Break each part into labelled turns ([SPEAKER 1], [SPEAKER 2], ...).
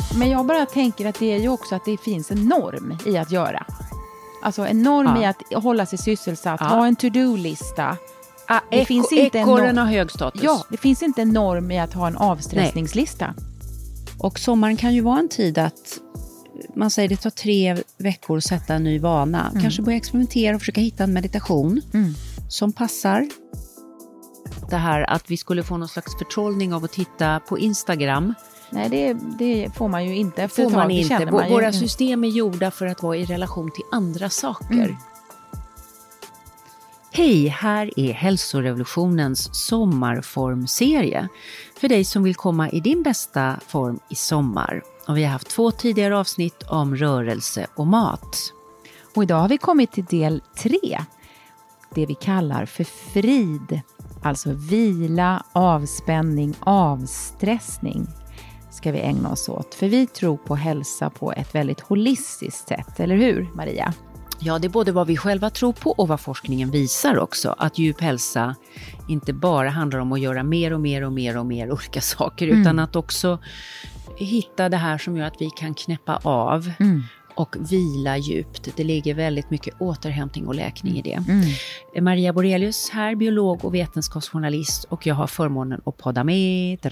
[SPEAKER 1] Men jag bara tänker att det är ju också att det finns en norm i att göra. Alltså en norm i att hålla sig sysselsatt, ha en to-do-lista.
[SPEAKER 2] Det finns inte ekorren har hög status.
[SPEAKER 1] Ja, det finns inte en norm i att ha en avstressningslista.
[SPEAKER 2] Nej. Och sommaren kan ju vara en tid att man säger det tar 3 veckor att sätta en ny vana. Kanske börja experimentera och försöka hitta en meditation som passar. Det här att vi skulle få någon slags förtrollning av att titta på Instagram.
[SPEAKER 1] Nej, det får man ju inte efter
[SPEAKER 2] får
[SPEAKER 1] ett tag.
[SPEAKER 2] Man inte.
[SPEAKER 1] Våra
[SPEAKER 2] system är gjorda för att vara i relation till andra saker. Hej, här är Hälsorevolutionens sommarformserie. För dig som vill komma i din bästa form i sommar. Och vi har haft 2 tidigare avsnitt om rörelse och mat.
[SPEAKER 1] Och idag har vi kommit till del 3. Det vi kallar för frid. Alltså vila, avspänning, avstressning ska vi ägna oss åt. För vi tror på hälsa på ett väldigt holistiskt sätt. Eller hur, Maria?
[SPEAKER 2] Ja, det är både vad vi själva tror på och vad forskningen visar också. Att djup hälsa inte bara handlar om att göra mer och mer och mer och mer olika saker. Utan att också hitta det här som gör att vi kan knäppa av och vila djupt. Det ligger väldigt mycket återhämtning och läkning i det. Maria Borelius här, biolog och vetenskapsjournalist. Och jag har förmånen att podda med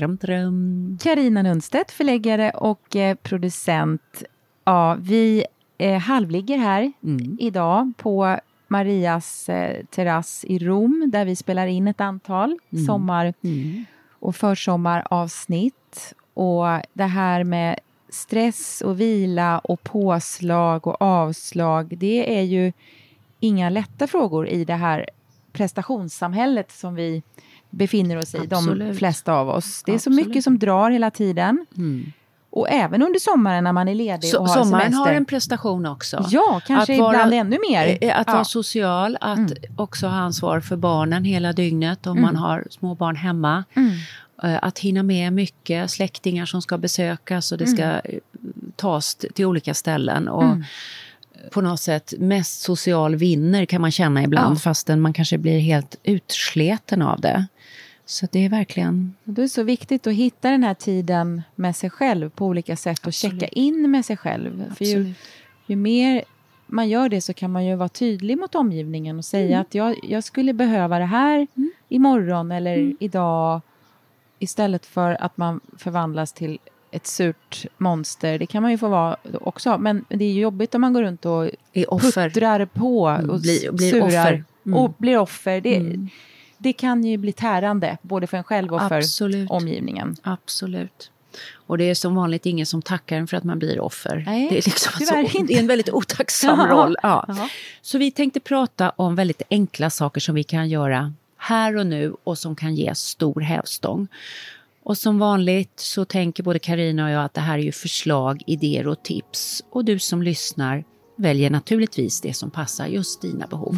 [SPEAKER 1] Carina Nundstedt, förläggare och producent. Ja, vi halvligger här idag på Marias terrass i Rom. Där vi spelar in ett antal sommar- och försommaravsnitt. Och det här med stress och vila och påslag och avslag, det är ju inga lätta frågor i det här prestationssamhället som vi befinner oss i, de flesta av oss. Det är så mycket som drar hela tiden. Och även under sommaren när man är ledig och har semester.
[SPEAKER 2] Sommaren har en prestation också.
[SPEAKER 1] Ja, kanske ibland ännu mer.
[SPEAKER 2] Att vara social, att också ha ansvar för barnen hela dygnet om man har små barn hemma. Att hinna med mycket släktingar som ska besökas och det ska tas till olika ställen. Och på något sätt mest social vinner kan man känna ibland fastän man kanske blir helt utsleten av det. Så det är verkligen...
[SPEAKER 1] Det är så viktigt att hitta den här tiden med sig själv på olika sätt och checka in med sig själv. För ju mer man gör det så kan man ju vara tydlig mot omgivningen och säga att jag skulle behöva det här imorgon eller idag, istället för att man förvandlas till ett surt monster. Det kan man ju få vara också. Men det är jobbigt om man går runt och puttrar på och
[SPEAKER 2] blir
[SPEAKER 1] surar
[SPEAKER 2] offer.
[SPEAKER 1] Och blir offer. Det kan ju bli tärande både för en själv och för omgivningen.
[SPEAKER 2] Absolut. Och det är som vanligt ingen som tackar en för att man blir offer.
[SPEAKER 1] Nej,
[SPEAKER 2] det är liksom det är en väldigt otacksam roll. Ja. Så vi tänkte prata om väldigt enkla saker som vi kan göra här och nu och som kan ge stor hävstång. Och som vanligt så tänker både Carina och jag att det här är ju förslag, idéer och tips. Och du som lyssnar väljer naturligtvis det som passar just dina behov.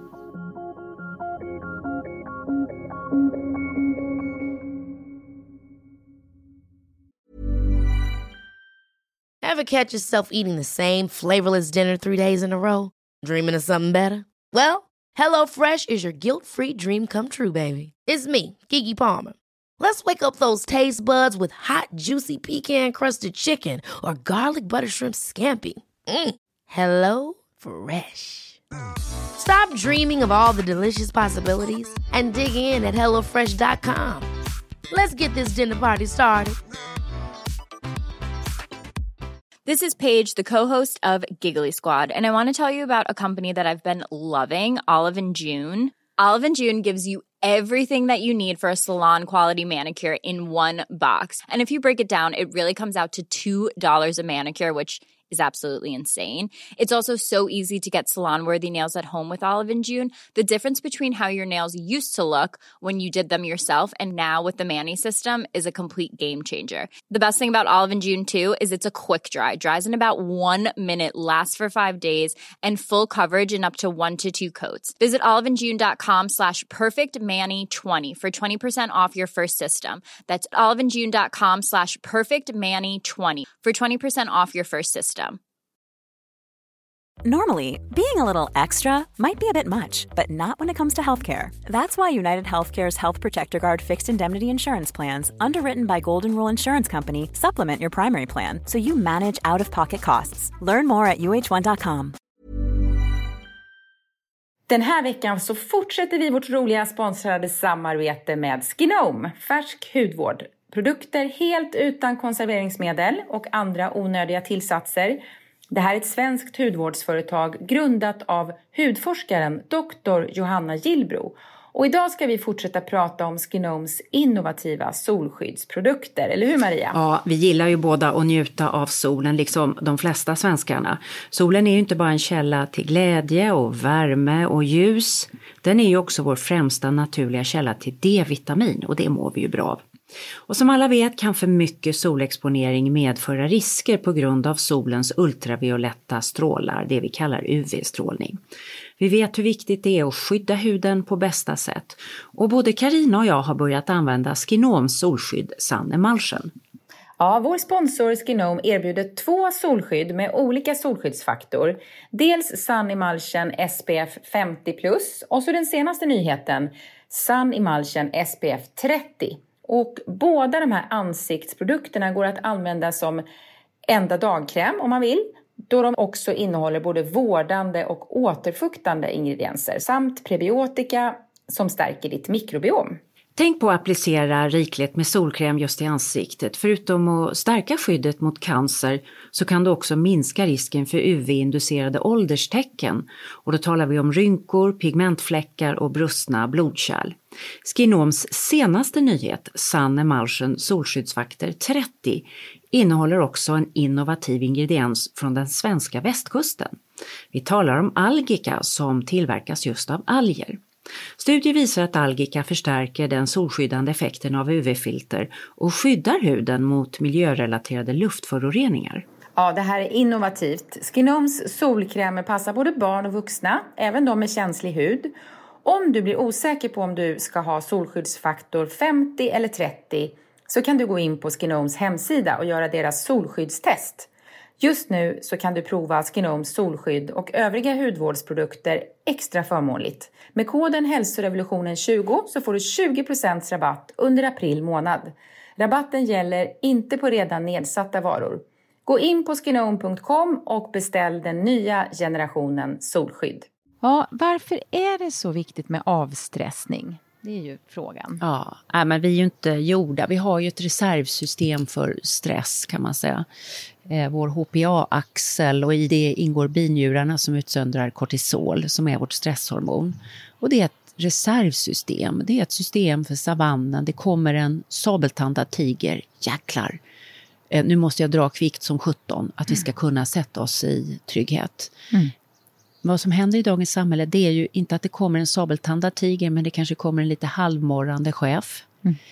[SPEAKER 3] Ever catch yourself eating the same flavorless dinner 3 days in a row? Dreaming of something better? Well, HelloFresh is your guilt-free dream come true, baby. It's me, Keke Palmer. Let's wake up those taste buds with hot, juicy pecan-crusted chicken or garlic butter shrimp scampi. Hello Fresh. Stop dreaming of all the delicious possibilities and dig in at HelloFresh.com. Let's get this dinner party started.
[SPEAKER 4] This is Paige, the co-host of Giggly Squad, and I want to tell you about a company that I've been loving, Olive & June. Olive & June gives you everything that you need for a salon-quality manicure in one box. And if you break it down, it really comes out to $2 a manicure, which is absolutely insane. It's also so easy to get salon-worthy nails at home with Olive & June. The difference between how your nails used to look when you did them yourself and now with the Mani system is a complete game changer. The best thing about Olive & June, too, is it's a quick dry. Dries in about 1 minute, lasts for 5 days, and full coverage in up to 1 to 2 coats. Visit oliveandjune.com/perfectmani20 for 20% off your first system. That's oliveandjune.com/perfectmani20 for 20% off your first system.
[SPEAKER 5] Normally, being a little extra might be a bit much, but not when it comes to healthcare. That's why United Healthcare's Health Protector Guard fixed indemnity insurance plans, underwritten by Golden Rule Insurance Company, supplement your primary plan so you manage out-of-pocket costs. Learn more at uh1.com.
[SPEAKER 1] Den här veckan så fortsätter vi vårt roliga sponsrade samarbete med Skinome, färsk hudvård. Produkter helt utan konserveringsmedel och andra onödiga tillsatser. Det här är ett svenskt hudvårdsföretag grundat av hudforskaren Dr. Johanna Gillbro. Och idag ska vi fortsätta prata om Skinomes innovativa solskyddsprodukter. Eller hur, Maria?
[SPEAKER 2] Ja, vi gillar ju båda att njuta av solen, liksom de flesta svenskarna. Solen är ju inte bara en källa till glädje och värme och ljus. Den är ju också vår främsta naturliga källa till D-vitamin, och det mår vi ju bra av. Och som alla vet kan för mycket solexponering medföra risker på grund av solens ultravioletta strålar, det vi kallar UV-strålning. Vi vet hur viktigt det är att skydda huden på bästa sätt. Och både Carina och jag har börjat använda Skinomes solskydd Sun Emulsion.
[SPEAKER 1] Ja, vår sponsor Skinome erbjuder 2 solskydd med olika solskyddsfaktor. Dels Sun Emulsion SPF 50+, och så den senaste nyheten, Sun Emulsion SPF 30. Och båda de här ansiktsprodukterna går att använda som enda dagkräm om man vill, då de också innehåller både vårdande och återfuktande ingredienser samt prebiotika som stärker ditt mikrobiom.
[SPEAKER 2] Tänk på att applicera rikligt med solkräm just i ansiktet. Förutom att stärka skyddet mot cancer så kan det också minska risken för UV-inducerade ålderstecken. Och då talar vi om rynkor, pigmentfläckar och brustna blodkärl. Skinomes senaste nyhet, Sun Emulsion solskyddsfaktor 30, innehåller också en innovativ ingrediens från den svenska västkusten. Vi talar om algika som tillverkas just av alger. Studier visar att algika förstärker den solskyddande effekten av UV-filter och skyddar huden mot miljörelaterade luftföroreningar.
[SPEAKER 1] Ja, det här är innovativt. Skinomes solkrämer passar både barn och vuxna, även de med känslig hud. Om du blir osäker på om du ska ha solskyddsfaktor 50 eller 30 så kan du gå in på Skinomes hemsida och göra deras solskyddstest. Just nu så kan du prova Skinomes solskydd och övriga hudvårdsprodukter extra förmånligt. Med koden hälsorevolutionen20 så får du 20% rabatt under april månad. Rabatten gäller inte på redan nedsatta varor. Gå in på skinome.com och beställ den nya generationen solskydd. Ja, varför är det så viktigt med avstressning? Det är ju frågan.
[SPEAKER 2] Ja, men vi är ju inte gjorda. Vi har ju ett reservsystem för stress kan man säga. Vår HPA-axel, och i det ingår binjurarna som utsöndrar kortisol som är vårt stresshormon. Och det är ett reservsystem. Det är ett system för savannen. Det kommer en sabeltandad tiger. Jäklar. Nu måste jag dra kvickt som 17 att vi ska kunna sätta oss i trygghet. Vad som händer i dagens samhälle, det är ju inte att det kommer en sabeltandad tiger, men det kanske kommer en lite halvmorrande chef.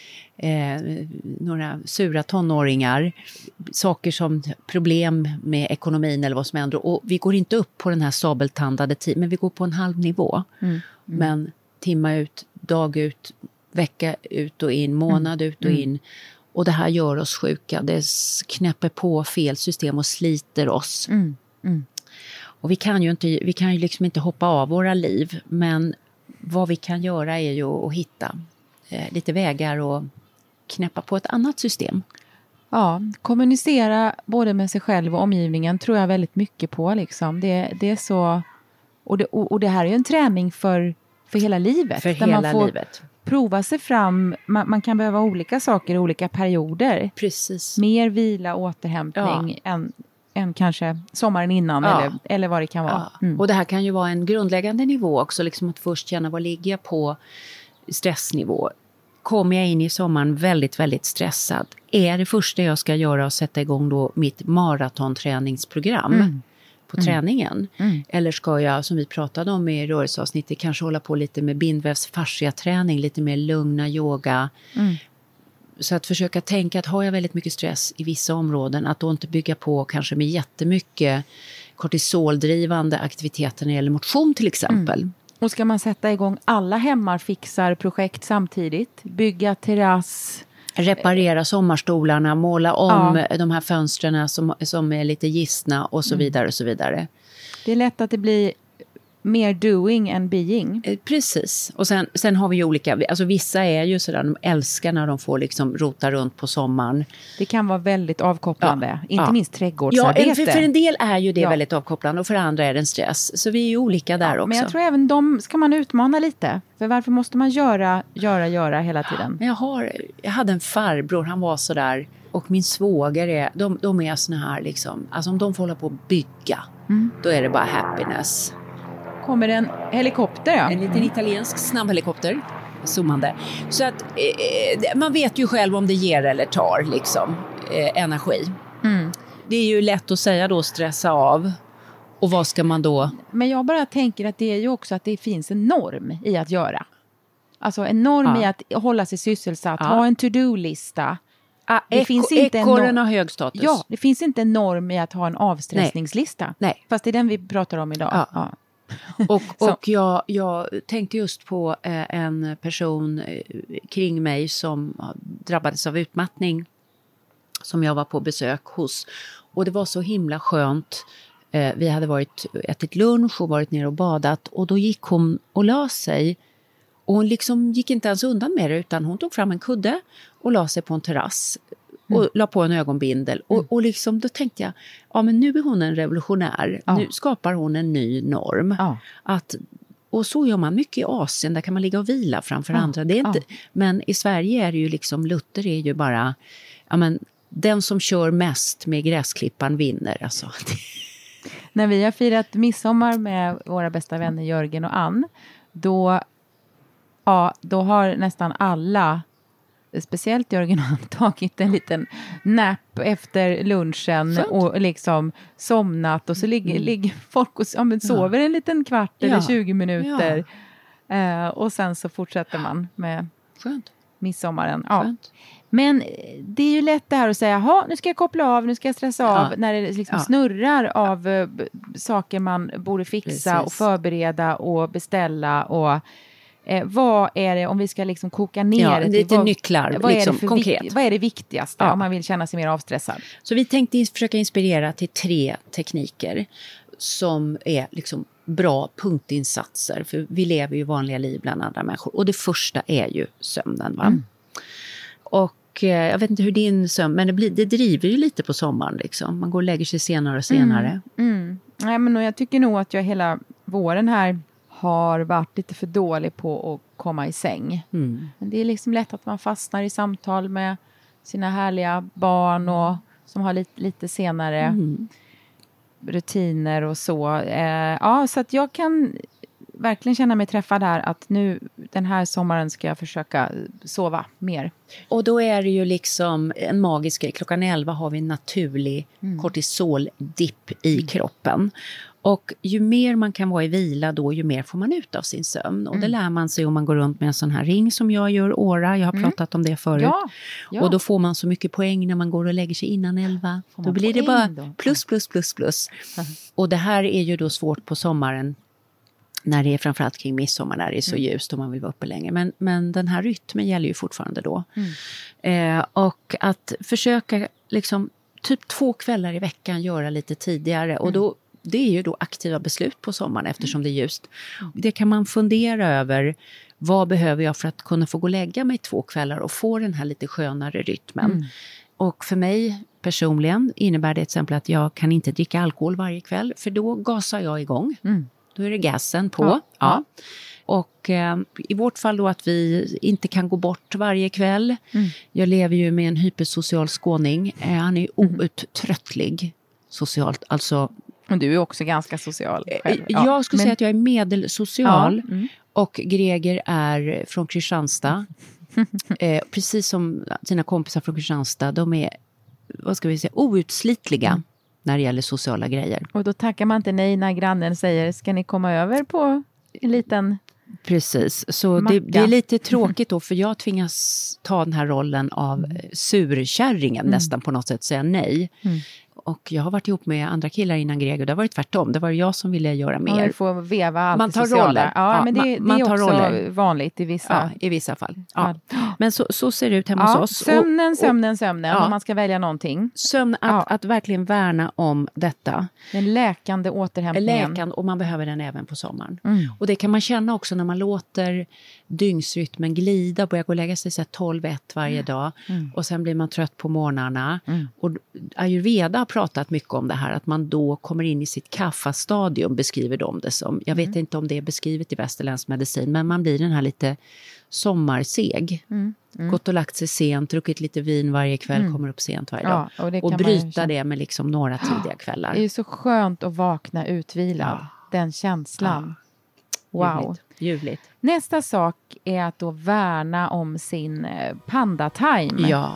[SPEAKER 2] Några sura tonåringar, saker som problem med ekonomin eller vad som händer. Och vi går inte upp på den här sabeltandade tiden, men vi går på en halv nivå. Men timma ut, dag ut, vecka ut och in, månad ut och in. Och det här gör oss sjuka. Det knäpper på fel system och sliter oss. Och vi kan ju liksom inte hoppa av våra liv, men vad vi kan göra är ju att hitta lite vägar och knäppa på ett annat system.
[SPEAKER 1] Ja, kommunicera både med sig själv och omgivningen tror jag väldigt mycket på. Liksom. Det är så, och det här är ju en träning för hela livet.
[SPEAKER 2] För
[SPEAKER 1] där
[SPEAKER 2] hela
[SPEAKER 1] man får
[SPEAKER 2] livet.
[SPEAKER 1] Prova sig fram. Man kan behöva olika saker i olika perioder.
[SPEAKER 2] Precis.
[SPEAKER 1] Mer vila, återhämtning än kanske sommaren innan eller vad det kan vara.
[SPEAKER 2] Och det här kan ju vara en grundläggande nivå också. Liksom att först känna vad ligger jag på stressnivå. Kommer jag in i sommaren väldigt, väldigt stressad? Är det första jag ska göra att sätta igång då mitt maratonträningsprogram på träningen? Eller ska jag, som vi pratade om i rörelseavsnittet, kanske hålla på lite med bindvävsfasciaträning, lite mer lugna yoga. Så att försöka tänka att har jag väldigt mycket stress i vissa områden, att då inte bygga på kanske med jättemycket kortisoldrivande aktiviteter när det gäller motion till exempel.
[SPEAKER 1] Och ska man sätta igång alla hemmarfixar projekt samtidigt? Bygga terrass,
[SPEAKER 2] Reparera sommarstolarna, måla om de här fönstren som är lite gistna och så vidare och så vidare.
[SPEAKER 1] Det är lätt att det blir mer doing än being.
[SPEAKER 2] Precis. Och sen har vi ju olika, alltså vissa är ju sådär, de älskar när de får liksom rota runt på sommaren.
[SPEAKER 1] Det kan vara väldigt avkopplande, inte minst trädgårdsarbete.
[SPEAKER 2] Ja, för en del är ju det väldigt avkopplande och för andra är det en stress. Så vi är ju olika där också.
[SPEAKER 1] Men jag tror även de ska man utmana lite. För varför måste man göra hela tiden?
[SPEAKER 2] Men jag hade en farbror, han var sådär, och min svåger de är såna här liksom, alltså om de får hålla på att bygga, då är det bara happiness.
[SPEAKER 1] Kommer en helikopter, ja.
[SPEAKER 2] En liten italiensk snabbhelikopter, zoomande. Så att man vet ju själv om det ger eller tar liksom energi. Det är ju lätt att säga då, stressa av. Och vad ska man då?
[SPEAKER 1] Men jag bara tänker att det är ju också att det finns en norm i att göra. Alltså en norm i att hålla sig sysselsatt, ha en to-do-lista. Det finns inte
[SPEAKER 2] ekorren har hög status.
[SPEAKER 1] Ja, det finns inte en norm i att ha en avstressningslista.
[SPEAKER 2] Nej.
[SPEAKER 1] Fast det är den vi pratar om idag. Ja.
[SPEAKER 2] Och jag tänkte just på en person kring mig som drabbades av utmattning, som jag var på besök hos. Och det var så himla skönt. Vi hade ätit lunch och varit ner och badat. Och då gick hon och la sig. Och hon liksom gick inte ens undan med det, utan hon tog fram en kudde och la sig på en terrass. Och la på en ögonbindel. Och liksom, då tänkte jag, ja men nu är hon en revolutionär. Nu skapar hon en ny norm. Och så gör man mycket i Asien, där kan man ligga och vila framför andra. Det är inte, men i Sverige är det ju liksom, Luther är ju bara, ja men den som kör mest med gräsklippan vinner. Alltså.
[SPEAKER 1] När vi har firat midsommar med våra bästa vänner Jörgen och Ann, då har nästan alla, speciellt Jörgen, har tagit en liten nap efter lunchen. Sånt. Och liksom somnat, och så ligger folk och sover en liten kvart eller 20 minuter. Och sen så fortsätter man med midsommaren. Skönt. Men det är ju lätt det här att säga, nu ska jag koppla av, nu ska jag stressa av, när det liksom snurrar av saker man borde fixa och förbereda och beställa. Och vad är det, om vi ska liksom koka ner
[SPEAKER 2] lite nycklar,
[SPEAKER 1] vad
[SPEAKER 2] liksom,
[SPEAKER 1] är det
[SPEAKER 2] konkret.
[SPEAKER 1] Vad är det viktigaste om man vill känna sig mer avstressad?
[SPEAKER 2] Så vi tänkte försöka inspirera till 3 tekniker som är liksom bra punktinsatser, för vi lever ju vanliga liv bland andra människor. Och det första är ju sömnen, va? Och jag vet inte hur din sömn, men det driver ju lite på sommaren liksom. Man går och lägger sig senare och senare.
[SPEAKER 1] Nej, men jag tycker nog att jag hela våren här har varit lite för dålig på att komma i säng. Men det är liksom lätt att man fastnar i samtal med sina härliga barn och som har lite senare rutiner och så. Så att jag kan verkligen känna mig träffad där, att nu den här sommaren ska jag försöka sova mer.
[SPEAKER 2] Och då är det ju liksom en magisk grej. Klockan 11 har vi en naturlig kortisoldipp i kroppen. Och ju mer man kan vara i vila då, ju mer får man ut av sin sömn. Och det lär man sig om man går runt med en sån här ring som jag gör, Aura. Jag har pratat om det förut. Ja. Och då får man så mycket poäng när man går och lägger sig innan 11. Då blir det bara plus. Och det här är ju då svårt på sommaren, när det är framförallt kring midsommar, när det är så ljust och man vill vara uppe länge. Men den här rytmen gäller ju fortfarande då. Och att försöka liksom typ 2 kvällar i veckan göra lite tidigare. Och då, det är ju då aktiva beslut på sommaren eftersom det är ljust. Det kan man fundera över. Vad behöver jag för att kunna få gå och lägga mig 2 kvällar och få den här lite skönare rytmen? Och för mig personligen innebär det till exempel att jag kan inte dricka alkohol varje kväll. För då gasar jag igång. Då är det gasen på. Ja. Och i vårt fall då att vi inte kan gå bort varje kväll. Jag lever ju med en hypersocial skåning. Han är outtröttlig socialt. Alltså,
[SPEAKER 1] och du är också ganska social själv.
[SPEAKER 2] Jag skulle säga att jag är medelsocial. Och Greger är från Kristianstad. Precis som sina kompisar från Kristianstad. De är, vad ska vi säga, outslitliga när det gäller sociala grejer. Och
[SPEAKER 1] då tackar man inte nej när grannen säger, ska ni komma över på en liten...
[SPEAKER 2] Precis, så det är lite tråkigt då, för jag tvingas ta den här rollen av surkärringen nästan på något sätt, säga nej. Och jag har varit ihop med andra killar innan Greg och det har varit tvärtom. Det var jag som ville göra mer.
[SPEAKER 1] Man får veva allt.
[SPEAKER 2] Man tar roller.
[SPEAKER 1] Ja, men det är också roller. Vanligt i vissa
[SPEAKER 2] i vissa fall. Men så ser det ut hemma hos oss.
[SPEAKER 1] Sömnen,
[SPEAKER 2] ja.
[SPEAKER 1] om man ska välja någonting.
[SPEAKER 2] Sömn, att verkligen värna om detta.
[SPEAKER 1] Den läkande återhämtningen.
[SPEAKER 2] Och man behöver den även på sommaren. Och det kan man känna också när man låter dygnsrytmen glida. Börjar gå och lägga sig 12-1 varje dag. Och sen blir man trött på morgnarna. Och Ayurveda har pratat mycket om det här. Att man då kommer in i sitt kaffastadium, beskriver de det som. Jag vet inte om det är beskrivet i västerländsk medicin. Men man blir den här lite sommarseg. Gått och lagt sig sent, druckit lite vin varje kväll, kommer upp sent varje dag. Och bryta det med liksom några tidiga kvällar.
[SPEAKER 1] Det är ju så skönt att vakna utvilad. Den känslan. Wow.
[SPEAKER 2] Ljuvligt.
[SPEAKER 1] Nästa sak är att då värna om sin panda-time.
[SPEAKER 2] Ja.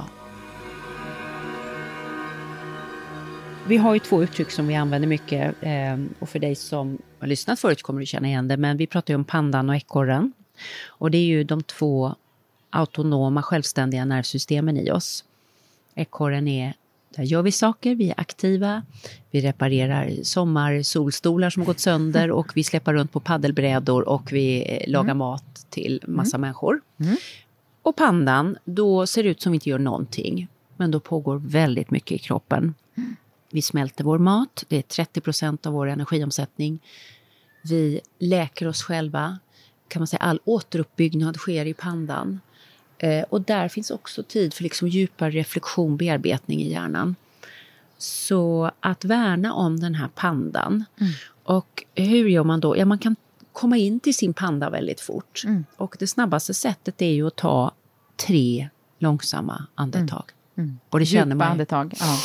[SPEAKER 2] Vi har ju 2 uttryck som vi använder mycket. Och för dig som har lyssnat förut kommer du känna igen det. Men vi pratar ju om pandan och ekorren. Och det är ju de 2 autonoma, självständiga nervsystemen i oss. Ekorren är, där gör vi saker, vi är aktiva. Vi reparerar sommarsolstolar som har gått sönder. Och vi släpper runt på paddelbrädor och vi lagar mat till massa människor. Och pandan, då ser det ut som vi inte gör någonting. Men då pågår väldigt mycket i kroppen. Vi smälter vår mat, det är 30% av vår energiomsättning. Vi läker oss själva. Kan man säga, all återuppbyggnad sker i pandan. Och där finns också tid för liksom djupare reflektion, bearbetning i hjärnan. Så att värna om den här pandan. Och hur gör man då? Ja, man kan komma in till sin panda väldigt fort. Och det snabbaste sättet är ju att ta 3 långsamma andetag. Och det känner man.
[SPEAKER 1] Andetag, ja.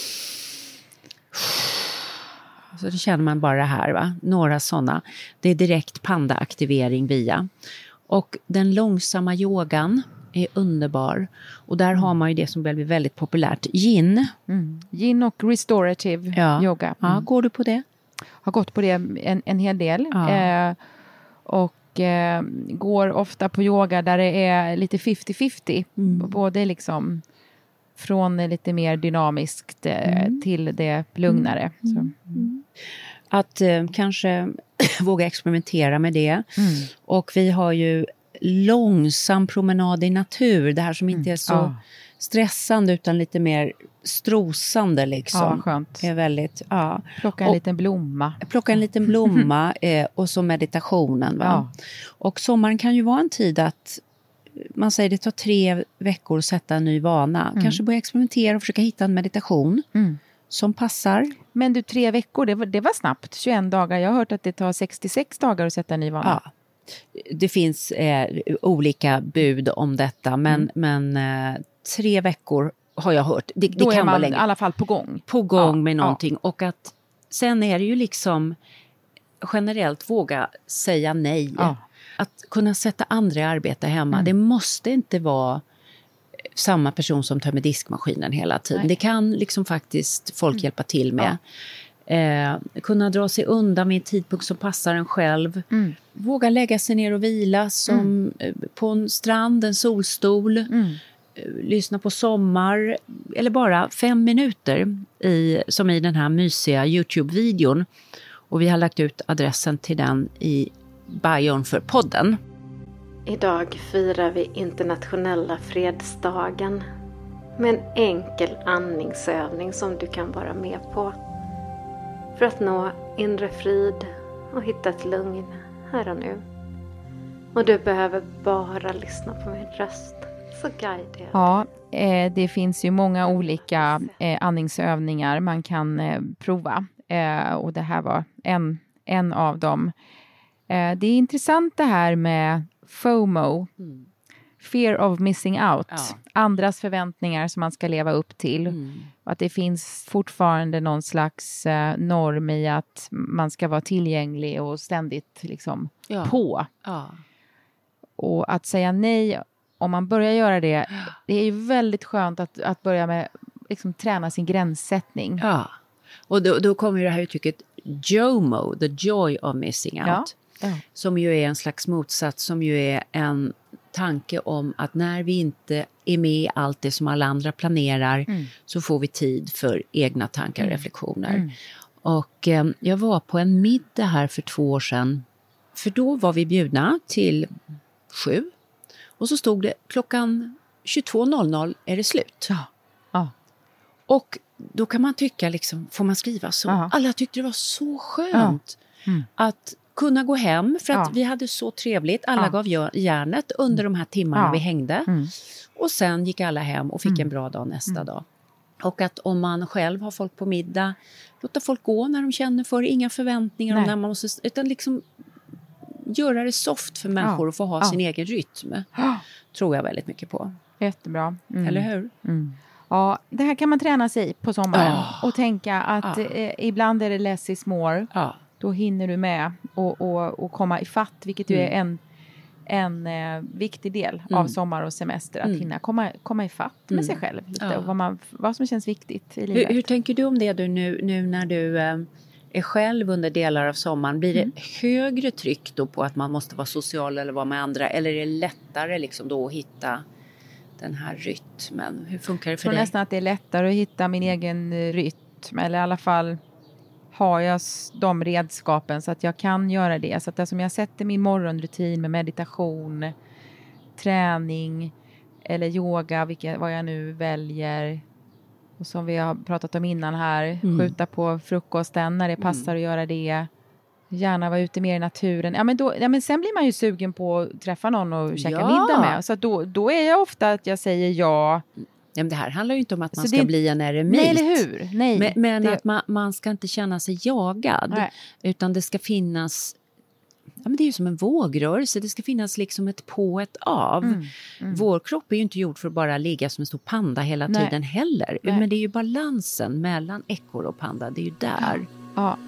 [SPEAKER 2] Så det känner man bara här, va? Några sådana. Det är direkt pandaaktivering via. Och den långsamma yogan är underbar. Och där har man ju det som blir väldigt populärt. Yin.
[SPEAKER 1] Yin och restorative yoga.
[SPEAKER 2] Ja, går du på det?
[SPEAKER 1] Har gått på det en hel del.
[SPEAKER 2] Ja.
[SPEAKER 1] Går ofta på yoga där det är lite 50-50. Både liksom från lite mer dynamiskt till det lugnare.
[SPEAKER 2] Att kanske våga experimentera med det. Och vi har ju långsam promenad i natur. Det här som inte är så stressande utan lite mer strosande liksom.
[SPEAKER 1] Ja, skönt.
[SPEAKER 2] Är väldigt,
[SPEAKER 1] Plocka en liten blomma.
[SPEAKER 2] Plocka en liten blomma och så meditationen. Va? Ja. Och sommaren kan ju vara en tid att man säger det tar 3 veckor att sätta en ny vana. Kanske börja experimentera och försöka hitta en meditation som passar.
[SPEAKER 1] Men du, 3 veckor, det var snabbt. 21 dagar. Jag har hört att det tar 66 dagar att sätta en ny vana.
[SPEAKER 2] Ja. Det finns olika bud om detta. Men 3 veckor har jag hört. Det
[SPEAKER 1] då
[SPEAKER 2] kan
[SPEAKER 1] är man
[SPEAKER 2] vara länge.
[SPEAKER 1] I alla fall på gång.
[SPEAKER 2] På gång med någonting. Och att sen är det ju liksom generellt våga säga nej.
[SPEAKER 1] Ja.
[SPEAKER 2] Att kunna sätta andra i arbete hemma. Det måste inte vara samma person som tar med diskmaskinen hela tiden. Nej. Det kan liksom faktiskt folk hjälpa till med. Kunna dra sig undan med en tidpunkt som passar en själv. Våga lägga sig ner och vila som på en strand, en solstol. Lyssna på sommar. Eller bara 5 minuter som i den här mysiga YouTube-videon. Och vi har lagt ut adressen till den i bion för podden.
[SPEAKER 6] Idag firar vi internationella fredsdagen med en enkel andningsövning som du kan vara med på. För att nå inre frid och hitta ett lugn här och nu. Och du behöver bara lyssna på min röst, så guider jag.
[SPEAKER 1] Ja, det finns ju många olika andningsövningar man kan prova. Och det här var en av dem. Det är intressant det här med FOMO. Fear of missing out. Ja. Andras förväntningar som man ska leva upp till. Att det finns fortfarande någon slags norm i att man ska vara tillgänglig och ständigt liksom på. Ja. Och att säga nej, om man börjar göra det, det är ju väldigt skönt att börja med liksom träna sin gränssättning.
[SPEAKER 2] Ja, och då kommer ju det här uttrycket JOMO, the joy of missing out. Ja. Som ju är en slags motsats, som ju är en tanke om att när vi inte är med i allt det som alla andra planerar så får vi tid för egna tankar och reflektioner. Och jag var på en middag här för 2 år sedan. För då var vi bjudna till 7. Och så stod det klockan 22.00 är det slut.
[SPEAKER 1] Ja.
[SPEAKER 2] Och då kan man tycka liksom, får man skriva så?
[SPEAKER 1] Ja.
[SPEAKER 2] Alla tyckte det var så skönt att kunna gå hem. För att vi hade så trevligt. Alla gav järnet under de här timmarna vi hängde. Och sen gick alla hem och fick en bra dag nästa dag. Och att om man själv har folk på middag, låta folk gå när de känner för det. Inga förväntningar om när man måste, utan liksom göra det soft för människor att få ha sin egen rytm. Tror jag väldigt mycket på.
[SPEAKER 1] Jättebra.
[SPEAKER 2] Eller hur?
[SPEAKER 1] Ja, det här kan man träna sig på sommaren. Och tänka att ibland är det less is more. Då hinner du med och komma ifatt, vilket ju är en viktig del av sommar och semester. Att hinna komma ifatt med sig själv lite, och vad som känns viktigt i livet.
[SPEAKER 2] Hur tänker du om det du nu när du är själv under delar av sommaren? Blir det högre tryck då på att man måste vara social eller vara med andra? Eller är det lättare liksom då att hitta den här rytmen? Hur funkar det för dig?
[SPEAKER 1] Jag tror nästan att det är lättare att hitta min egen rytm. Eller i alla fall har jag de redskapen så att jag kan göra det. Så att som jag sätter min morgonrutin med meditation, träning eller yoga, vad jag nu väljer. Och som vi har pratat om innan här, skjuta på frukosten när det passar att göra det. Gärna vara ute mer i naturen. Men sen blir man ju sugen på att träffa någon och käka middag med. Så att då är jag ofta att jag säger ja.
[SPEAKER 2] Men det här handlar ju inte om att man ska bli en eremit.
[SPEAKER 1] Nej, eller hur? Nej,
[SPEAKER 2] men att man ska inte känna sig jagad. Nej. Utan det ska finnas... Ja, men det är ju som en vågrörelse. Det ska finnas liksom ett på, ett av. Vår kropp är ju inte gjord för att bara ligga som en stor panda hela tiden heller. Nej. Men det är ju balansen mellan ekorre och panda. Det är ju där.
[SPEAKER 1] Ja.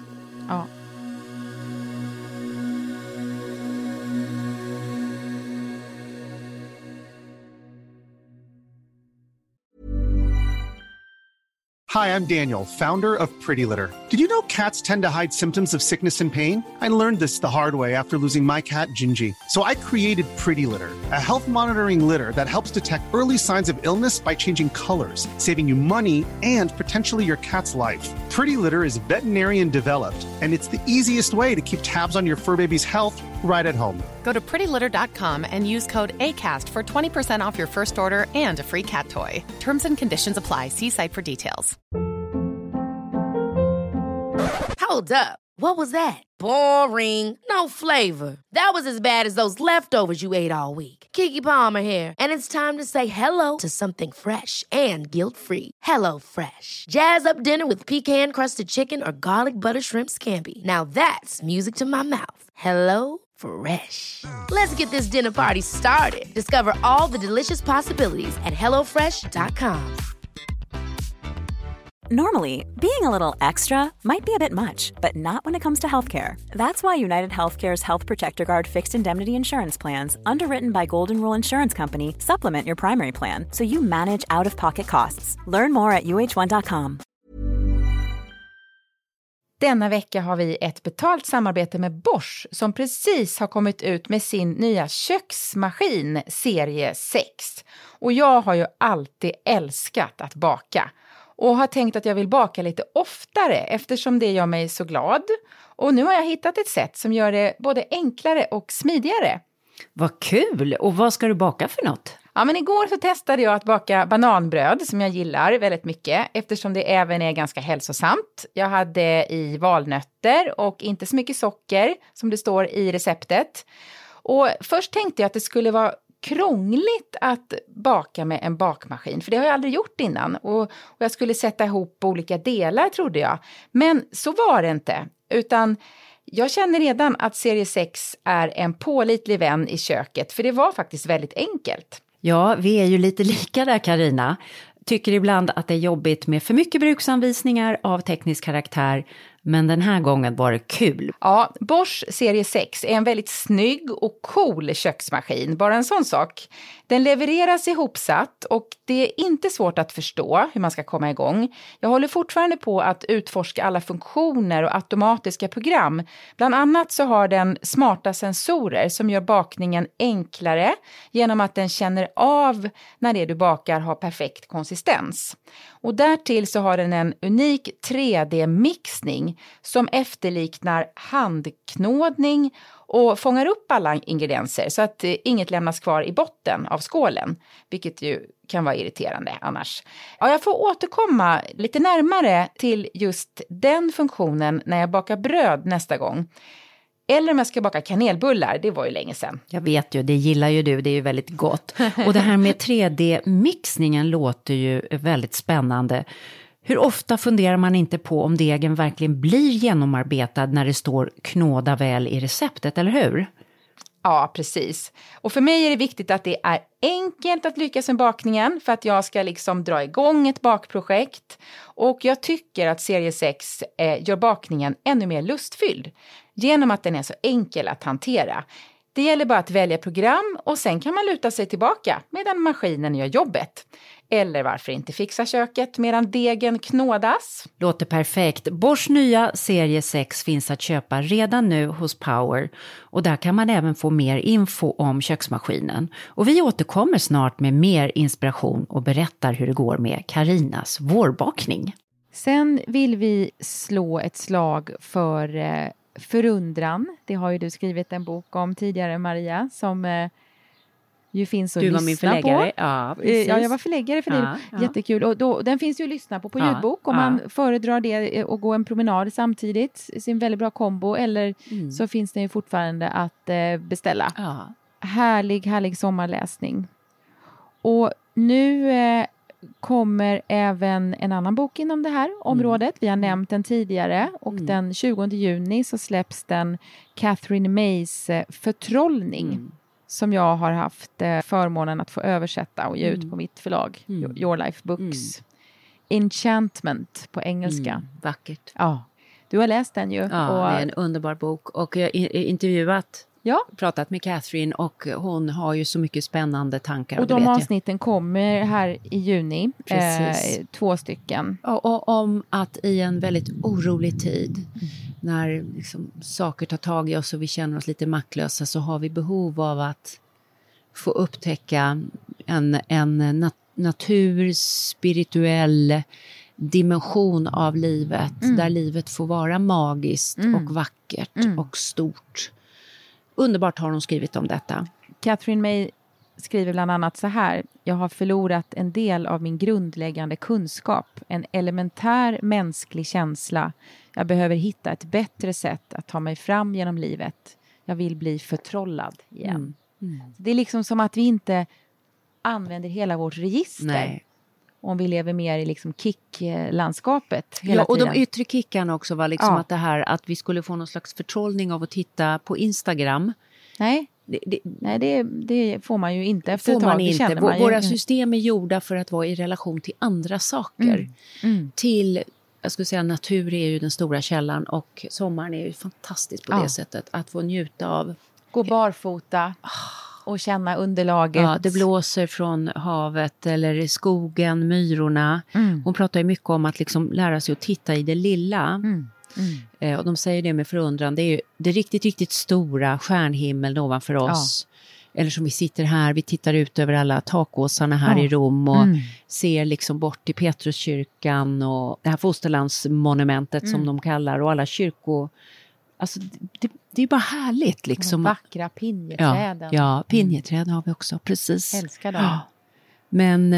[SPEAKER 7] Hi, I'm Daniel, founder of Pretty Litter. Did you know cats tend to hide symptoms of sickness and pain? I learned this the hard way after losing my cat, Gingy. So I created Pretty Litter, a health monitoring litter that helps detect early signs of illness by changing colors, saving you money and potentially your cat's life. Pretty Litter is veterinarian developed, and it's the easiest way to keep tabs on your fur baby's health right at home.
[SPEAKER 8] Go to prettylitter.com and use code ACAST for 20% off your first order and a free cat toy. Terms and conditions apply. See site for details.
[SPEAKER 3] Hold up. What was that? Boring. No flavor. That was as bad as those leftovers you ate all week. Keke Palmer here, and it's time to say hello to something fresh and guilt-free. Hello Fresh. Jazz up dinner with pecan-crusted chicken or garlic butter shrimp scampi. Now that's music to my mouth. Hello Fresh. Let's get this dinner party started. Discover all the delicious possibilities at hellofresh.com.
[SPEAKER 5] Normally, being a little extra might be a bit much, but not when it comes to healthcare. That's why United Healthcare's Health Protector Guard fixed indemnity insurance plans, underwritten by Golden Rule Insurance Company, supplement your primary plan so you manage out-of-pocket costs. Learn more at uh1.com.
[SPEAKER 1] Denna vecka har vi ett betalt samarbete med Bosch som precis har kommit ut med sin nya köksmaskin serie 6. Och jag har ju alltid älskat att baka. Och har tänkt att jag vill baka lite oftare eftersom det gör mig så glad. Och nu har jag hittat ett sätt som gör det både enklare och smidigare.
[SPEAKER 2] Vad kul! Och vad ska du baka för något?
[SPEAKER 1] Ja, men igår så testade jag att baka bananbröd som jag gillar väldigt mycket eftersom det även är ganska hälsosamt. Jag hade i valnötter och inte så mycket socker som det står i receptet. Och först tänkte jag att det skulle vara krångligt att baka med en bakmaskin, för det har jag aldrig gjort innan. Och jag skulle sätta ihop olika delar trodde jag. Men så var det inte, utan jag känner redan att serie 6 är en pålitlig vän i köket, för det var faktiskt väldigt enkelt.
[SPEAKER 2] Ja, vi är ju lite lika där, Carina. Tycker ibland att det är jobbigt med för mycket bruksanvisningar av teknisk karaktär, men den här gången var det kul.
[SPEAKER 1] Ja, Bosch serie 6 är en väldigt snygg och cool köksmaskin, bara en sån sak. Den levereras ihopsatt och det är inte svårt att förstå hur man ska komma igång. Jag håller fortfarande på att utforska alla funktioner och automatiska program. Bland annat så har den smarta sensorer som gör bakningen enklare genom att den känner av när det du bakar har perfekt konsistens. Och därtill så har den en unik 3D-mixning som efterliknar handknådning och fångar upp alla ingredienser så att inget lämnas kvar i botten av skålen, vilket ju kan vara irriterande annars. Ja, jag får återkomma lite närmare till just den funktionen när jag bakar bröd nästa gång. Eller om jag ska baka kanelbullar, det var ju länge sedan.
[SPEAKER 2] Jag vet ju, det gillar ju du, det är ju väldigt gott. Och det här med 3D-mixningen låter ju väldigt spännande. Hur ofta funderar man inte på om degen verkligen blir genomarbetad när det står knåda väl i receptet, eller hur?
[SPEAKER 1] Ja, precis. Och för mig är det viktigt att det är enkelt att lyckas med bakningen för att jag ska liksom dra igång ett bakprojekt. Och jag tycker att serie 6 gör bakningen ännu mer lustfylld genom att den är så enkel att hantera. Det gäller bara att välja program och sen kan man luta sig tillbaka medan maskinen gör jobbet. Eller varför inte fixa köket medan degen knådas?
[SPEAKER 2] Låter perfekt. Boschs nya serie 6 finns att köpa redan nu hos Power. Och där kan man även få mer info om köksmaskinen. Och vi återkommer snart med mer inspiration och berättar hur det går med Karinas vårbakning.
[SPEAKER 1] Sen vill vi slå ett slag för förundran. Det har ju du skrivit en bok om tidigare, Maria, som ju finns att lyssna på. Du var min förläggare,
[SPEAKER 2] ja, precis.
[SPEAKER 1] Ja, jag var förläggare för dig. Ja. Jättekul. Och den finns ju att lyssna på ljudbok om man föredrar det och gå en promenad samtidigt. Sin väldigt bra kombo. Eller så finns den ju fortfarande att beställa.
[SPEAKER 2] Ja.
[SPEAKER 1] Härlig sommarläsning. Och nu kommer även en annan bok inom det här området. Vi har nämnt den tidigare. Och den 20 juni så släpps den Catherine Mays Förtrollning. Som jag har haft förmånen att få översätta och ge ut på mitt förlag. Your Life Books. Enchantment på engelska.
[SPEAKER 2] Vackert.
[SPEAKER 1] Ja, du har läst den ju.
[SPEAKER 2] Ja,
[SPEAKER 1] och
[SPEAKER 2] det är en underbar bok. Och jag har intervjuat, pratat med Catherine och hon har ju så mycket spännande tankar.
[SPEAKER 1] Och de avsnitten kommer här i juni. 2 stycken.
[SPEAKER 2] Och om att i en väldigt orolig tid, när liksom saker tar tag i oss och vi känner oss lite maktlösa, så har vi behov av att få upptäcka en naturspirituell dimension av livet. Där livet får vara magiskt och vackert och stort. Underbart har hon skrivit om detta.
[SPEAKER 1] Catherine May skriver bland annat så här: jag har förlorat en del av min grundläggande kunskap, en elementär mänsklig känsla. Jag behöver hitta ett bättre sätt att ta mig fram genom livet. Jag vill bli förtrollad igen. Det är liksom som att vi inte använder hela vårt register.
[SPEAKER 2] Nej.
[SPEAKER 1] Om vi lever mer i liksom kicklandskapet hela
[SPEAKER 2] och
[SPEAKER 1] tiden.
[SPEAKER 2] de yttre kickarna också var liksom att det här att vi skulle få någon slags förtrollning av att titta på Instagram.
[SPEAKER 1] Nej. Det får man ju inte efter ett tag.
[SPEAKER 2] Man inte. Våra system är gjorda för att vara i relation till andra saker. Till, jag skulle säga, natur är ju den stora källan och sommaren är ju fantastiskt på det sättet. Att få njuta av.
[SPEAKER 1] Gå barfota och känna underlaget.
[SPEAKER 2] Ja, det blåser från havet eller skogen, myrorna. Hon pratar ju mycket om att liksom lära sig att titta i det lilla. Och de säger det med förundran. Det är ju det riktigt, riktigt stora stjärnhimmeln ovanför oss. Eller som vi sitter här, vi tittar ut över alla takåsarna här i Rom och ser liksom bort till Petruskyrkan och det här fosterlandsmonumentet som de kallar, och alla alltså det är bara härligt liksom.
[SPEAKER 1] De vackra pinjeträden.
[SPEAKER 2] Ja, pinjeträd har vi också, precis.
[SPEAKER 1] Älskar dem.
[SPEAKER 2] Men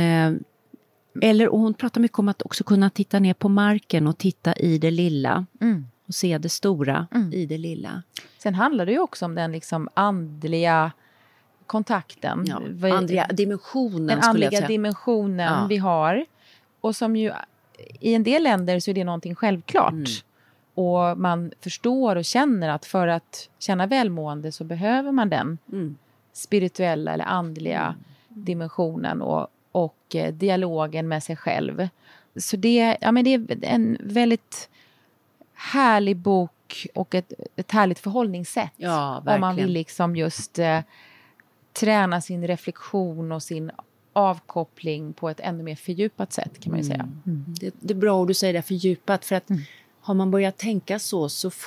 [SPEAKER 2] och hon pratar mycket om att också kunna titta ner på marken och titta i det lilla. Och se det stora i det lilla.
[SPEAKER 1] Sen handlar det ju också om den liksom andliga kontakten.
[SPEAKER 2] Ja, andliga dimensionen,
[SPEAKER 1] den andliga dimensionen vi har. Och som ju i en del länder så är det någonting självklart. Och man förstår och känner att för att känna välmående så behöver man den spirituella eller andliga dimensionen och dialogen med sig själv. Så det är en väldigt härlig bok och ett härligt förhållningssätt.
[SPEAKER 2] Ja, verkligen.
[SPEAKER 1] Om man vill liksom just träna sin reflektion och sin avkoppling på ett ännu mer fördjupat sätt, kan man ju säga.
[SPEAKER 2] Det är bra att du säger det, fördjupat, för att har man börjat tänka så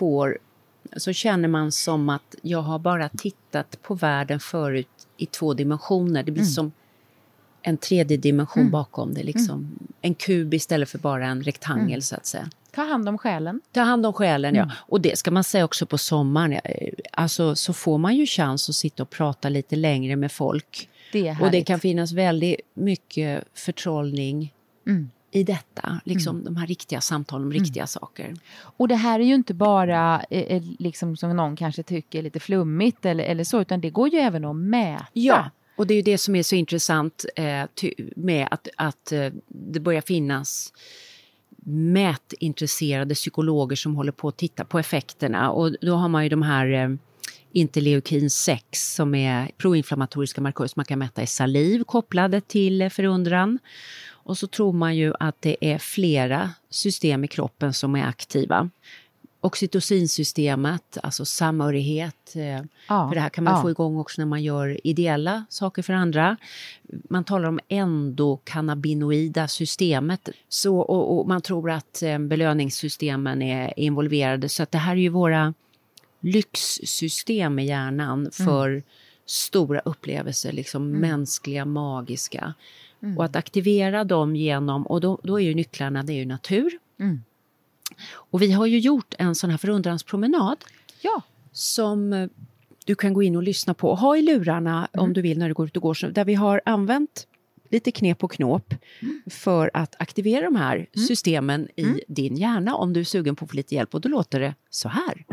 [SPEAKER 2] känner man som att jag har bara tittat på världen förut i 2 dimensioner. Det blir som en 3D-dimension bakom det. Liksom. En kub istället för bara en rektangel, så att säga.
[SPEAKER 1] Ta hand om själen.
[SPEAKER 2] Ta hand om själen, ja. Och det ska man säga också på sommaren. Alltså, så får man ju chans att sitta och prata lite längre med folk.
[SPEAKER 1] Det är härligt.
[SPEAKER 2] Och det kan finnas väldigt mycket förtrollning i detta. Liksom de här riktiga samtalen om riktiga saker.
[SPEAKER 1] Och det här är ju inte bara liksom som någon kanske tycker lite flummigt eller så, utan det går ju även att mäta.
[SPEAKER 2] Ja, och det är ju det som är så intressant med att det börjar finnas mätintresserade psykologer som håller på att titta på effekterna. Och då har man ju de här interleukin 6 som är proinflammatoriska markörer som man kan mäta i saliv kopplade till förundran. Och så tror man ju att det är flera system i kroppen som är aktiva. Oxytocinsystemet, alltså samhörighet. För det här kan man få igång också när man gör ideella saker för andra. Man talar om endokannabinoida systemet. Så, och man tror att belöningssystemen är involverade. Så att det här är ju våra lyxsystem i hjärnan för stora upplevelser. Liksom mänskliga, magiska. Och att aktivera dem genom, och då är ju nycklarna, det är ju natur. Och vi har ju gjort en sån här förundranspromenad.
[SPEAKER 1] Ja.
[SPEAKER 2] Som du kan gå in och lyssna på. Och ha i lurarna om du vill när du går ut och går. Där vi har använt lite knep och knåp för att aktivera de här systemen i din hjärna. Om du är sugen på att få lite hjälp. Och då låter det så här.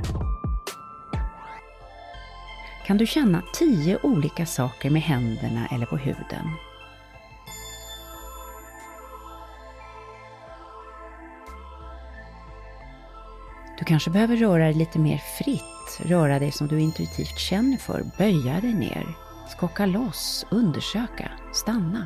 [SPEAKER 2] Kan du känna 10 olika saker med händerna eller på huden? Du kanske behöver röra dig lite mer fritt, röra dig som du intuitivt känner för, böja dig ner, skaka loss, undersöka, stanna.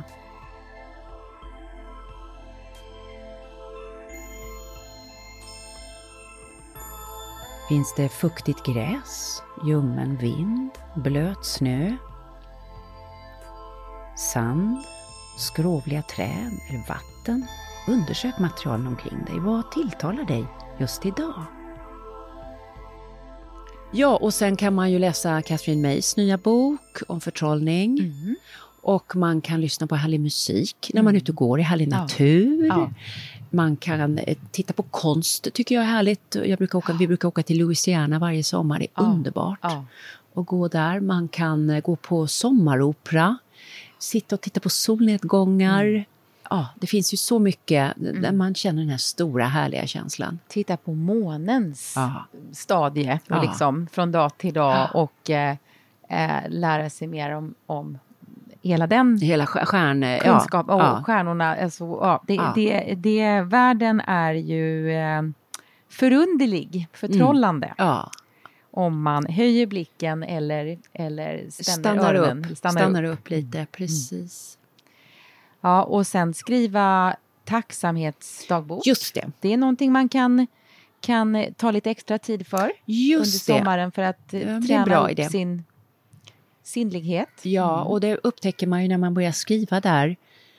[SPEAKER 2] Finns det fuktigt gräs, ljummen vind, blöt snö, sand, skrovliga träd eller vatten? Undersök materialen omkring dig. Vad tilltalar dig just idag? Ja, och sen kan man ju läsa Catherine Mays nya bok om förtrollning. Och man kan lyssna på härlig musik när man är ute och går i härlig natur. Man kan titta på konst, tycker jag är härligt. Vi brukar åka till Louisiana varje sommar, det är underbart. Och gå där, man kan gå på sommaropera, sitta och titta på solnedgångar. Ja, det finns ju så mycket där man känner den här stora härliga känslan.
[SPEAKER 1] Titta på månens stadie liksom, från dag till dag och lära sig mer om hela den kunskap och stjärnorna. Alltså, världen är ju förunderlig, förtrollande. Om man höjer blicken eller
[SPEAKER 2] stannar upp lite, precis.
[SPEAKER 1] Ja, och sen skriva tacksamhetsdagbok.
[SPEAKER 2] Just det.
[SPEAKER 1] Det är någonting man kan ta lite extra tid för under sommaren för att träna upp sin sinnlighet.
[SPEAKER 2] Ja, och det upptäcker man ju när man börjar skriva där.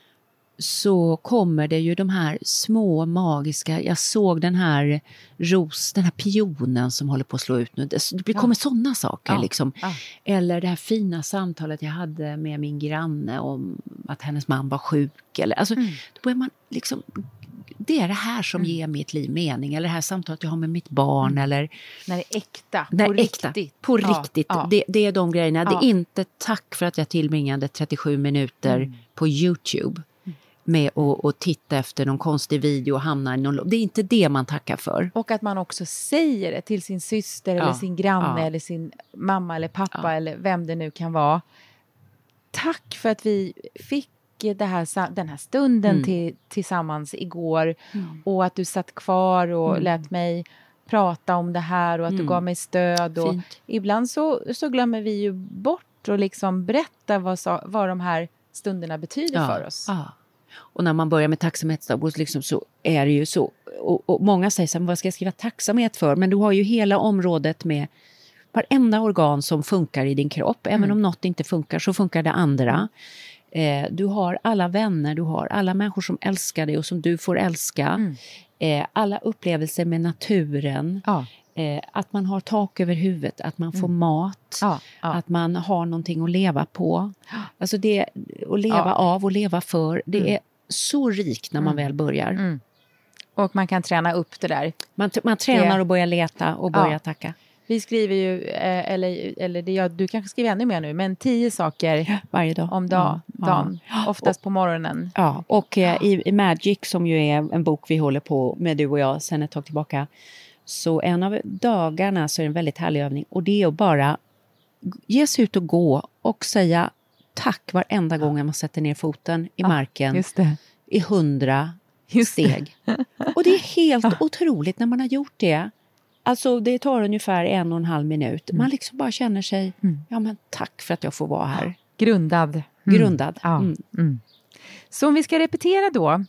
[SPEAKER 2] Så kommer det ju de här små magiska, jag såg den här pionen som håller på att slå ut nu. Det kommer sådana saker liksom. Eller det här fina samtalet jag hade med min granne om att hennes man var sjuk. Eller, alltså, då börjar man liksom, det är det här som ger mitt liv mening. Eller det här samtalet jag har med mitt barn. Eller,
[SPEAKER 1] när det är äkta,
[SPEAKER 2] på riktigt. Det är de grejerna. Det är inte tack för att jag tillbringade 37 minuter på YouTube. Med att titta efter någon konstig video och hamna i någon... Det är inte det man tackar för.
[SPEAKER 1] Och att man också säger det till sin syster eller sin granne eller sin mamma eller pappa eller vem det nu kan vara. Tack för att vi fick den här stunden tillsammans igår. Och att du satt kvar och lät mig prata om det här och att du gav mig stöd. Och ibland så glömmer vi ju bort och liksom berätta vad de här stunderna betyder för oss.
[SPEAKER 2] Och när man börjar med tacksamhetsdagbok liksom, så är det ju så. Och många säger så här, vad ska jag skriva tacksamhet för? Men du har ju hela området med varenda organ som funkar i din kropp. Även om något inte funkar så funkar det andra. Du har alla vänner, du har alla människor som älskar dig och som du får älska. Alla upplevelser med naturen. Att man har tak över huvudet, att man får mat, att man har någonting att leva på. Alltså det att leva av och leva för, det är så rikt när man väl börjar.
[SPEAKER 1] Och man kan träna upp det där.
[SPEAKER 2] Man tränar och börjar leta och börjar tacka.
[SPEAKER 1] Vi skriver ju, du kanske skriver ännu mer nu, men 10 saker
[SPEAKER 2] varje dag
[SPEAKER 1] om dagen. Oftast på morgonen.
[SPEAKER 2] Ja, och i Magic, som ju är en bok vi håller på med, du och jag, sen ett tag tillbaka. Så en av dagarna så är det en väldigt härlig övning. Och det är att bara ge sig ut och gå och säga tack varenda gång man sätter ner foten i marken.
[SPEAKER 1] Just det.
[SPEAKER 2] I 100 steg. Och det är helt otroligt när man har gjort det. Alltså det tar ungefär 1,5 minut. Man liksom bara känner sig, ja men tack för att jag får vara här.
[SPEAKER 1] Grundad.
[SPEAKER 2] Ja.
[SPEAKER 1] Så om vi ska repetera då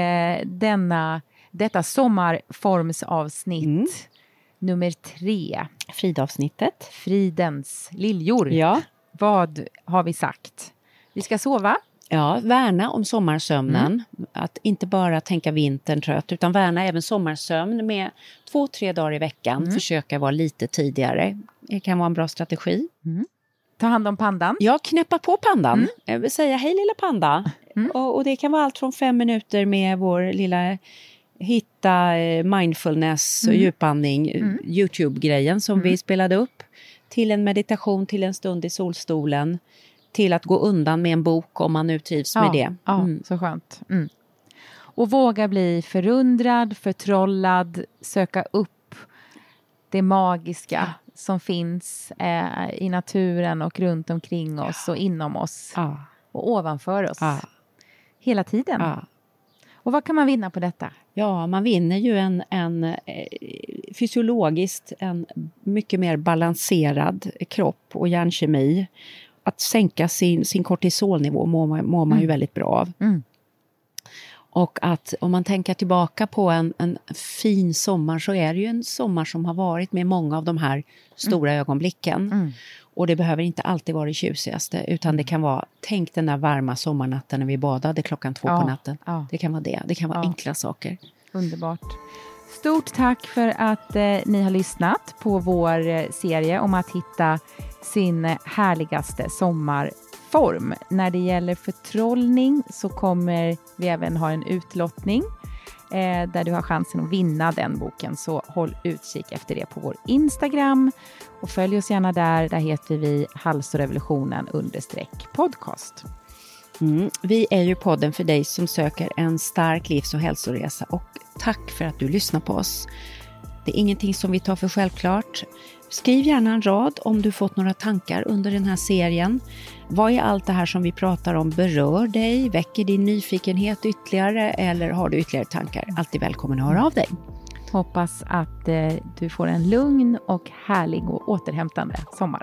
[SPEAKER 1] detta sommarformsavsnitt nummer 3.
[SPEAKER 2] Fridavsnittet.
[SPEAKER 1] Fridens liljor.
[SPEAKER 2] Ja.
[SPEAKER 1] Vad har vi sagt? Vi ska sova.
[SPEAKER 2] Ja, värna om sommarsömnen. Att inte bara tänka vintern trött, utan värna även sommarsömn med 2-3 dagar i veckan. Försöka vara lite tidigare. Det kan vara en bra strategi.
[SPEAKER 1] Ta hand om pandan.
[SPEAKER 2] Ja, knäppa på pandan. Jag vill säga hej lilla panda. Och det kan vara allt från 5 minuter med vår lilla hitta mindfulness och djupandning YouTube-grejen som vi spelade upp. Till en meditation, till en stund i solstolen. Till att gå undan med en bok om man nu trivs med det.
[SPEAKER 1] Ja, så skönt. Och våga bli förundrad, förtrollad, söka upp det magiska som finns i naturen och runt omkring oss och inom oss och ovanför oss. Hela tiden. Och vad kan man vinna på detta?
[SPEAKER 2] Ja, man vinner ju en fysiologiskt en mycket mer balanserad kropp och hjärnkemi. Att sänka sin kortisolnivå mår man ju väldigt bra av. Och att om man tänker tillbaka på en fin sommar, så är det ju en sommar som har varit med många av de här stora ögonblicken. Och det behöver inte alltid vara det tjusigaste, utan det kan vara, tänk den där varma sommarnatten när vi badade 2:00 på natten. Det kan vara det. Det kan vara enkla saker.
[SPEAKER 1] Underbart. Stort tack för att ni har lyssnat på vår serie om att hitta sin härligaste sommarform. När det gäller förtrollning så kommer vi även ha en utlottning där du har chansen att vinna den boken. Så håll utkik efter det på vår Instagram och följ oss gärna där. Där heter vi halsorevolutionen_podcast.
[SPEAKER 2] Vi är ju podden för dig som söker en stark livs- och hälsoresa, och tack för att du lyssnar på oss. Det är ingenting som vi tar för självklart. Skriv gärna en rad om du fått några tankar under den här serien. Vad är allt det här som vi pratar om berör dig? Väcker din nyfikenhet ytterligare, eller har du ytterligare tankar? Alltid välkommen att höra av dig.
[SPEAKER 1] Hoppas att du får en lugn och härlig och återhämtande sommar.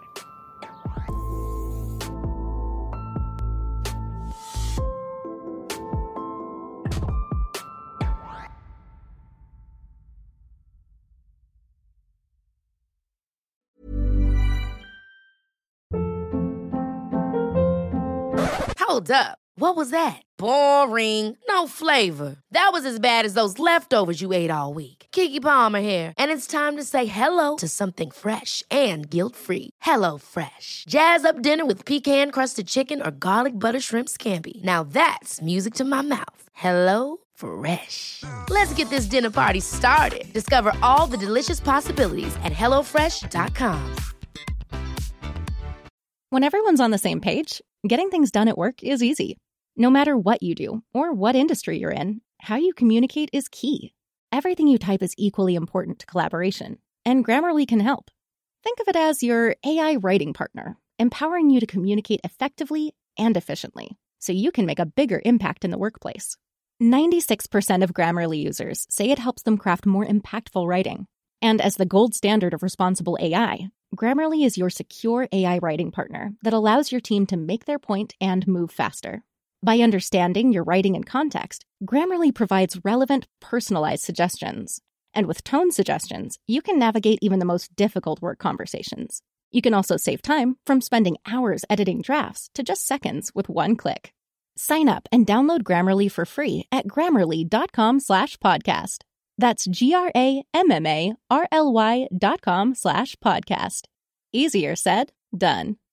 [SPEAKER 3] Hold up. What was that? Boring. No flavor. That was as bad as those leftovers you ate all week. Keke Palmer here, and it's time to say hello to something fresh and guilt-free. Hello Fresh. Jazz up dinner with pecan-crusted chicken or garlic butter shrimp scampi. Now that's music to my mouth. Hello Fresh. Let's get this dinner party started. Discover all the delicious possibilities at hellofresh.com.
[SPEAKER 9] When everyone's on the same page, getting things done at work is easy. No matter what you do or what industry you're in, how you communicate is key. Everything you type is equally important to collaboration, and Grammarly can help. Think of it as your AI writing partner, empowering you to communicate effectively and efficiently, so you can make a bigger impact in the workplace. 96% of Grammarly users say it helps them craft more impactful writing. And as the gold standard of responsible AI, Grammarly is your secure AI writing partner that allows your team to make their point and move faster. By understanding your writing and context, Grammarly provides relevant, personalized suggestions. And with tone suggestions, you can navigate even the most difficult work conversations. You can also save time from spending hours editing drafts to just seconds with one click. Sign up and download Grammarly for free at grammarly.com/podcast. That's GRAMMARLY.com/podcast. Easier said, done.